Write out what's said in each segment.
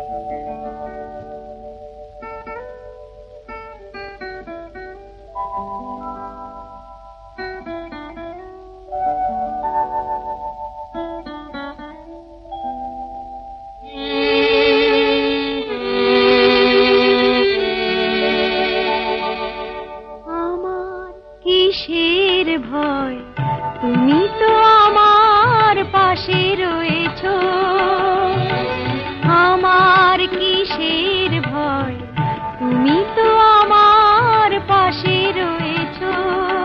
কিসের ভয়, তুমি তো আমার পাশে রয়েছো। আমার কিসের ভয়, তুমি তো আমার পাশে রয়েছো।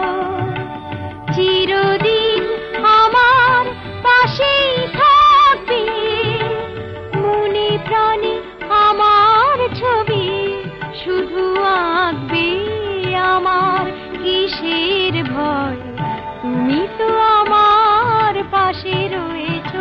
চিরদিন আমার পাশেই থাকবে, মনে প্রাণে আমার ছবি শুধু আঁকবে। আমার কিসের ভয়, তুমি তো আমার পাশে রয়েছো।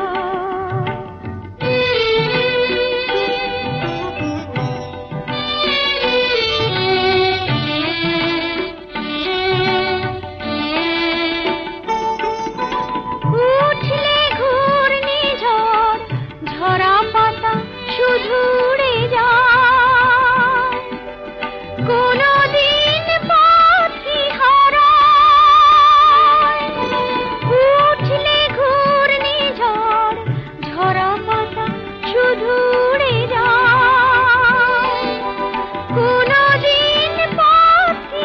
উঠলে ঘূর্ণিঝড়, ঝরা পাতা শুধু উড়ে যায়। কোনদিন পাখি হারায়। উঠলে ঘূর্ণিঝড়, ঝরা পাতা শুধু উড়ে যায়। কোনদিন পাখি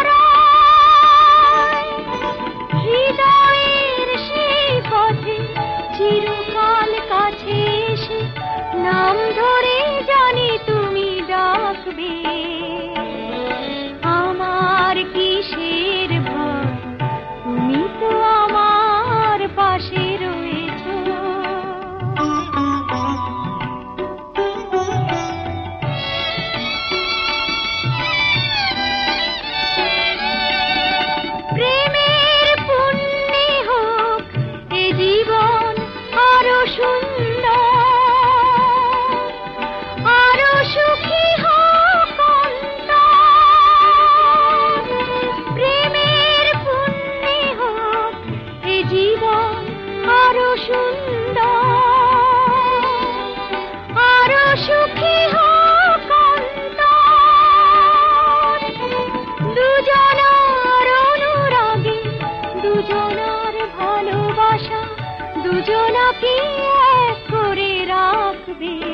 হারায়। হৃদয়ের সেই পথে চিরকাল কাছে এসে নাম ধরে জানি তুমি ডাকবে। আমার কিসের ভয়, তুমি তো আমার পাশে রয়েছো। প্রেমের পুণ্যে হোক এ জীবন আরো সুন্দর, আরো সুখী হোক অন্তর। প্রেমের পুণ্যে হোক এ জীবন আরো সুন্দর, আরো সুখী হোক অন্তর। দুজনার অনুরাগে, দুজনার ভালোবাসা দুজনাকে এক করে রাখবে।